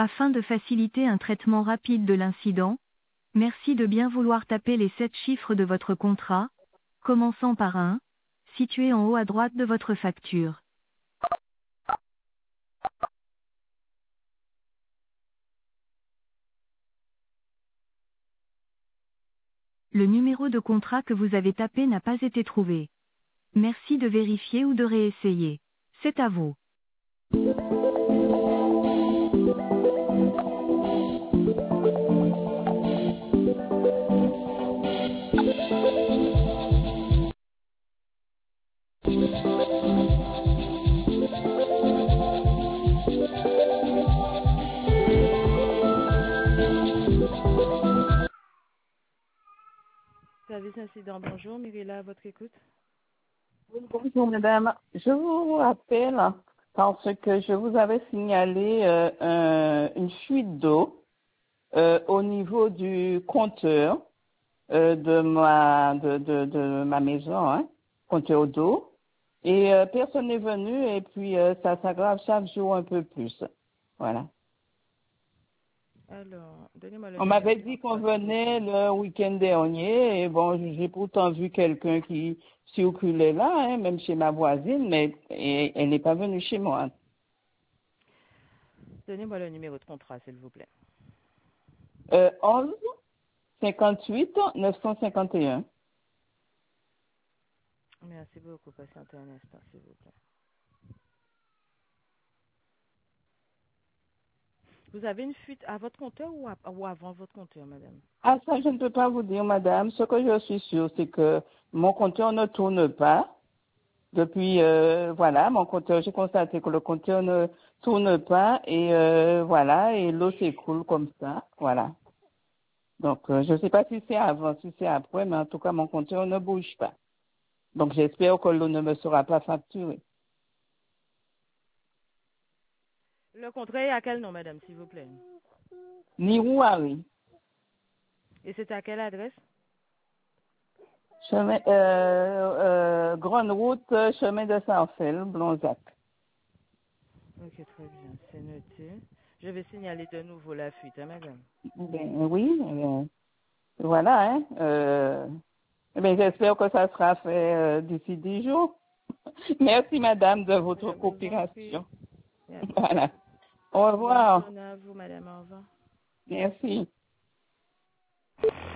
Afin de faciliter un traitement rapide de l'incident, merci de bien vouloir taper les 7 chiffres de votre contrat, commençant par 1, situé en haut à droite de votre facture. Le numéro de contrat que vous avez tapé n'a pas été trouvé. Merci de vérifier ou de réessayer. C'est à vous. Service incident, bonjour, Mirella, à votre écoute. Oui, bonjour madame. Je vous rappelle parce que je vous avais signalé une fuite d'eau au niveau du compteur de ma maison, hein, compteur d'eau. Et personne n'est venu et puis ça s'aggrave chaque jour un peu plus. Voilà. Alors, donnez-moi le On numéro m'avait de dit qu'on contrat, s'il vous plaît. venait le week-end dernier et bon, j'ai pourtant vu quelqu'un qui circulait là, hein, même chez ma voisine, mais elle n'est pas venue chez moi. Donnez-moi le numéro de contrat, s'il vous plaît. 11 58 951. Merci beaucoup, patientez un instant, s'il vous plaît. Vous avez une fuite à votre compteur ou avant votre compteur, madame? Ah, ça, je ne peux pas vous dire, madame. Ce que je suis sûre, c'est que mon compteur ne tourne pas. Depuis, voilà, mon compteur, j'ai constaté que le compteur ne tourne pas et voilà, et l'eau s'écoule comme ça. Voilà. Donc, je ne sais pas si c'est avant, si c'est après, mais en tout cas, mon compteur ne bouge pas. Donc, j'espère que l'eau ne me sera pas facturée. Le contrat est à quel nom, madame, s'il vous plaît? Nirouari. Et c'est à quelle adresse? Chemin, Grande Route, chemin de Saint-Fel, Blonzac. Ok, très bien, c'est noté. Je vais signaler de nouveau la fuite, hein, madame. Ben, oui, voilà, hein. Ben, j'espère que ça sera fait d'ici 10 jours. Merci, madame, de Je votre vous en coopération. prie. Il n'y a pas de Voilà. souci. Au Bonne revoir. journée à vous, madame. Au revoir. Merci.